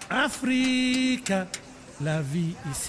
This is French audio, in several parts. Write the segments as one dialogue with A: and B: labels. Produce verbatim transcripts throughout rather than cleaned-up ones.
A: Afrique, la vie ici.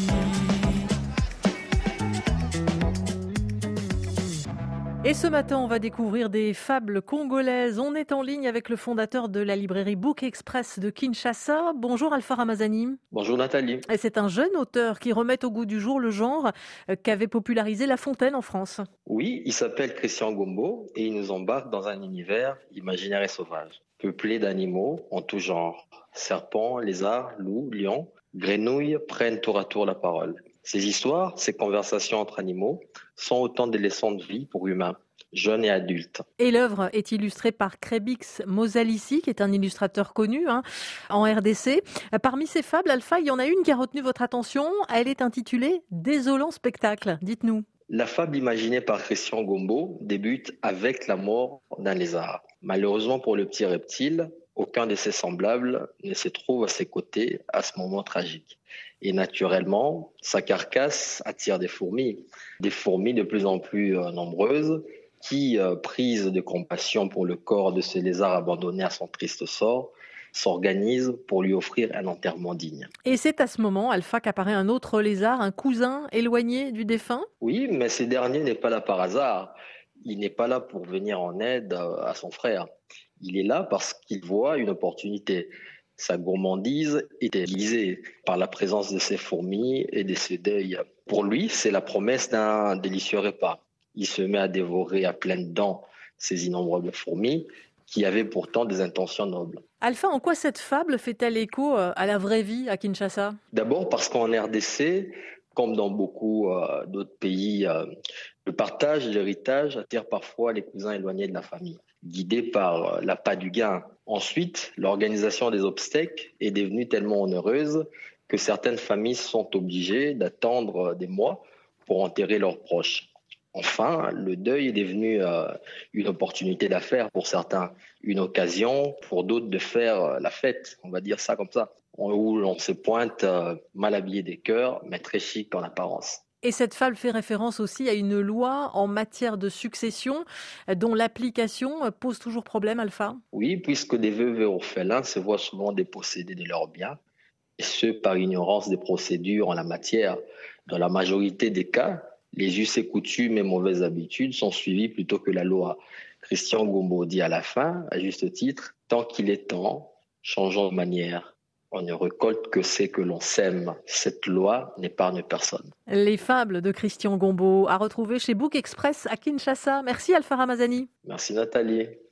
B: Et ce matin, on va découvrir des fables congolaises. On est en ligne avec le fondateur de la librairie Book Express de Kinshasa. Bonjour Alpha Ramazani.
C: Bonjour Nathalie.
B: Et c'est un jeune auteur qui remet au goût du jour le genre qu'avait popularisé La Fontaine en France.
C: Oui, il s'appelle Christian Gombo et il nous embarque dans un univers imaginaire et sauvage, peuplé d'animaux en tout genre. Serpents, lézards, loups, lions, grenouilles prennent tour à tour la parole. Ces histoires, ces conversations entre animaux sont autant de leçons de vie pour humains, jeunes et adultes.
B: Et l'œuvre est illustrée par Krébix Mosalissi, qui est un illustrateur connu hein, en R D C. Parmi ces fables, Alpha, il y en a une qui a retenu votre attention. Elle est intitulée « Désolant spectacle ». Dites-nous.
C: La fable imaginée par Christian Gombo débute avec la mort d'un lézard. Malheureusement pour le petit reptile, aucun de ses semblables ne se trouve à ses côtés à ce moment tragique. Et naturellement, sa carcasse attire des fourmis, des fourmis de plus en plus nombreuses qui, prises de compassion pour le corps de ce lézard abandonné à son triste sort, s'organisent pour lui offrir un enterrement digne.
B: Et c'est à ce moment, Alpha, qu'apparaît un autre lézard, un cousin éloigné du défunt ?
C: Oui, mais ce dernier n'est pas là par hasard. Il n'est pas là pour venir en aide à son frère. Il est là parce qu'il voit une opportunité. Sa gourmandise est aiguisée par la présence de ces fourmis et de ces deuils. Pour lui, c'est la promesse d'un délicieux repas. Il se met à dévorer à pleines dents ces innombrables fourmis qui avaient pourtant des intentions nobles.
B: Alpha, en quoi cette fable fait-elle écho à la vraie vie à Kinshasa ?
C: D'abord parce qu'en R D C, comme dans beaucoup euh, d'autres pays, euh, le partage et l'héritage attirent parfois les cousins éloignés de la famille, guidés par euh, l'appât du gain. Ensuite, l'organisation des obsèques est devenue tellement onéreuse que certaines familles sont obligées d'attendre des mois pour enterrer leurs proches. Enfin, le deuil est devenu euh, une opportunité d'affaires pour certains, une occasion pour d'autres de faire la fête, on va dire ça comme ça, où l'on se pointe euh, mal habillé des cœurs, mais très chic en apparence.
B: Et cette fable fait référence aussi à une loi en matière de succession dont l'application pose toujours problème, Alpha ?
C: Oui, puisque des veuves et orphelins se voient souvent dépossédés de leurs biens, et ce par ignorance des procédures en la matière. Dans la majorité des cas, les us et coutumes et mauvaises habitudes sont suivies plutôt que la loi. Christian Gombo dit à la fin, à juste titre, « Tant qu'il est temps, changeons de manière. On ne récolte que ce que l'on sème. Cette loi n'épargne personne. »
B: Les fables de Christian Gombo à retrouver chez Book Express à Kinshasa. Merci Alpha Ramazani.
C: Merci Nathalie.